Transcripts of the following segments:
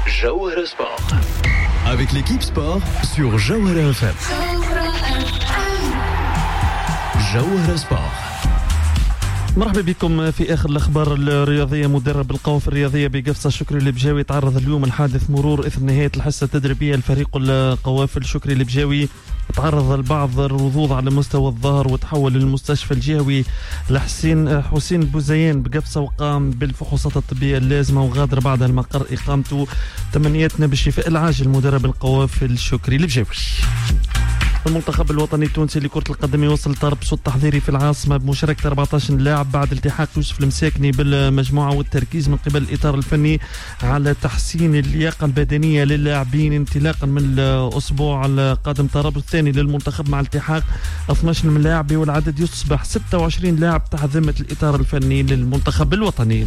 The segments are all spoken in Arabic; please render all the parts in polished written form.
Jawahara Sport. Avec l'équipe sport sur Jawahara FM. Jawahara Sport. مرحبا بكم في آخر الأخبار الرياضية. مدرب القوافل الرياضية بقفصة شكري البجاوي تعرض اليوم لحادث مرور إثر نهاية الحصة التدريبية لفريق القوافل. شكري البجاوي تعرض لبعض الرضوض على مستوى الظهر وتحول للمستشفى الجهوي حسين بوزيان بقفصة وقام بالفحوصات الطبية اللازمة وغادر بعد المقر إقامته. تمنياتنا بالشفاء العاجل مدرب القوافل شكري البجاوي. المنتخب الوطني التونسي لكرة القدم يوصل طرب صوت تحضيري في العاصمة بمشاركة 14 لاعب بعد التحاق يوسف المساكني بالمجموعة والتركيز من قبل الإطار الفني على تحسين اللياقة البدنية للاعبين انطلاقا من الأسبوع القادم. طرب الثاني للمنتخب مع التحاق 12 من لاعب والعدد يصبح 26 لاعب تحت ذمة الإطار الفني للمنتخب الوطني.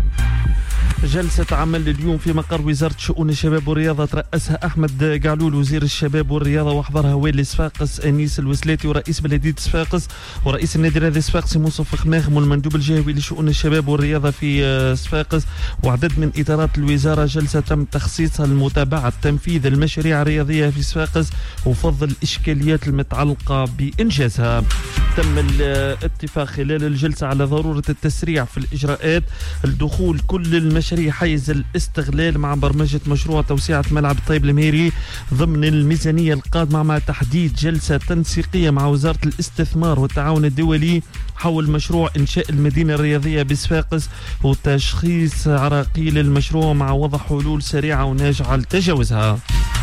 جلسة عمل اليوم في مقر وزارة شؤون الشباب والرياضة ترأسها أحمد قعلول وزير الشباب والرياضة وحضرها والي صفاقس أنيس الوسلاتي ورئيس بلدية صفاقس ورئيس النادي الرياضي صفاقسي موصف خماخم والمندوب الجهوي لشؤون الشباب والرياضة في صفاقس وعدد من إطارات الوزارة. جلسة تم تخصيصها لمتابعة تنفيذ المشاريع الرياضية في صفاقس وفض الإشكاليات المتعلقة بإنجازها. تم الاتفاق خلال الجلسة على ضرورة التسريع في الإجراءات لدخول كل المشاريع حيز الاستغلال مع برمجة مشروع توسعة ملعب الطيب المهيري ضمن الميزانية القادمة مع تحديد جلسة تنسيقية مع وزارة الاستثمار والتعاون الدولي حول مشروع إنشاء المدينة الرياضية بصفاقس وتشخيص عراقيل المشروع مع وضع حلول سريعة وناجعة لتجاوزها.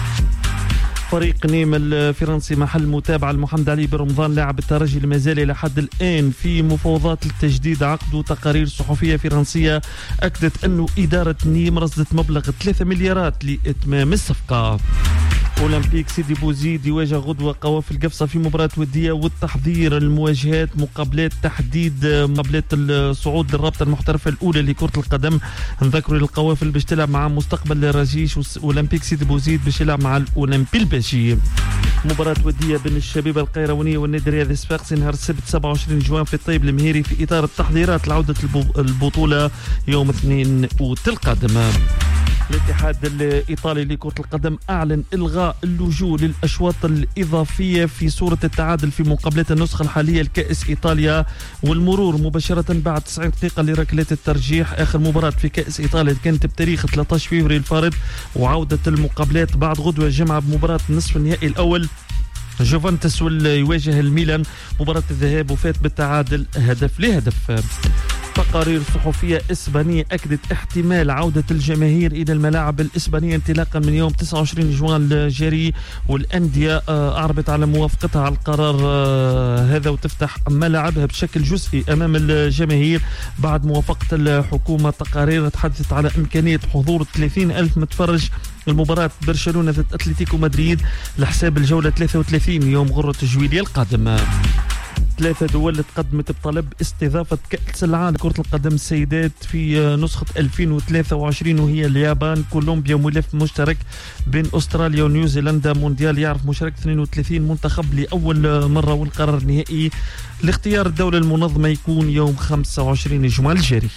فريق نيم الفرنسي محل متابعة لمحمد علي بن رمضان لاعب الترجي ما زال إلى حد الآن في مفاوضات لتجديد عقده. تقارير صحفية فرنسية أكدت أنه إدارة نيم رصدت مبلغ 3 مليارات لإتمام الصفقة. أولمبيك سيدي بوزيد يواجه غدوة قوافل قفصة في مباراة ودية والتحضير المواجهات مقابلات تحديد مقابلات الصعود للرابطة المحترفة الأولى لكرة القدم. نذكروا القوافل باش تلعب مع مستقبل الرجيش وأولمبيك سيدي بوزيد باش يلعب مع الأولمبي الباشي. مباراة ودية بين الشبيبة القيروانية والنادي الرياضي صفاقسي نهار السبت 27 جوان في الطيب المهيري في إطار التحضيرات لعودة البطولة يوم الاثنين القادم. الاتحاد الإيطالي لكرة القدم أعلن إلغاء اللجوء للأشواط الإضافية في صورة التعادل في مقابلات النسخة الحالية لكأس إيطاليا والمرور مباشرة بعد 90 دقيقة لركلات الترجيح. آخر مباراة في كأس إيطاليا كانت بتاريخ 13 فبراير الفارط وعودة المقابلات بعد غدوة الجمعة بمباراة النصف النهائي الأول جوفنتوس يواجه الميلان مباراة الذهاب وفات بالتعادل هدف لهدف. تقارير صحفية إسبانية أكدت احتمال عودة الجماهير إلى الملاعب الإسبانية انطلاقا من يوم 29 جوان الجاري والأندية أعربت على موافقتها على القرار هذا وتفتح ملاعبها بشكل جزئي أمام الجماهير بعد موافقة الحكومة. تقارير تحدثت على إمكانية حضور 30,000 متفرج المباراة برشلونة ضد أتلتيكو مدريد لحساب الجولة 33 يوم غرة جويلية القادم. 3 دول تقدمت بطلب استضافة كأس العالم كرة القدم السيدات في نسخة 2023 وهي اليابان كولومبيا ملف مشترك بين أستراليا ونيوزيلندا. مونديال يعرف مشاركة 32 منتخب لأول مرة والقرار النهائي لاختيار الدولة المنظمة يكون يوم 25 جوان الجاري.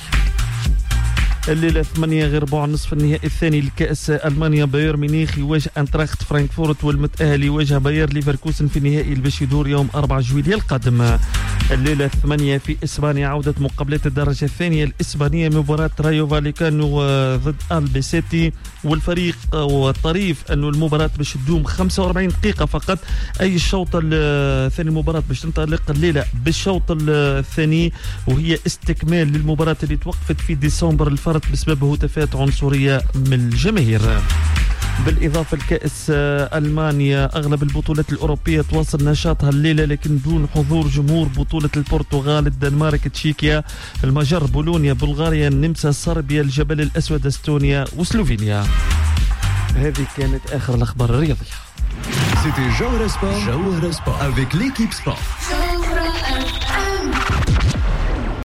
الليلة 8 غير ربع نصف النهائي الثاني لكأس ألمانيا بايرن ميونخ يواجه أنتراخت فرانكفورت والمتأهل يواجه باير ليفركوسن في النهائي باش يدور يوم 4 جويلية القادم. الليلة 8 في إسبانيا عودة مقابلات الدرجة الثانية الإسبانية مباراة رايو فاليكانو ضد البيسيتي والفريق والطريف أنه المباراة باش تدوم 45 دقيقة فقط. أي الشوط الثاني المباراة باش تنطلق الليلة بالشوط الثاني وهي استكمال للمباراة اللي توقفت في ديسمبر الفرد بسبب هتافات عنصرية من الجماهير. بالإضافة لكأس ألمانيا أغلب البطولات الأوروبية تواصل نشاطها الليلة لكن دون حضور جمهور. بطولة البرتغال الدنمارك تشيكيا المجر بولونيا بلغاريا النمسا صربيا الجبل الأسود استونيا وسلوفينيا. هذه كانت آخر الأخبار الرياضية. C'était Jawahara Sport avec l'équipe sport.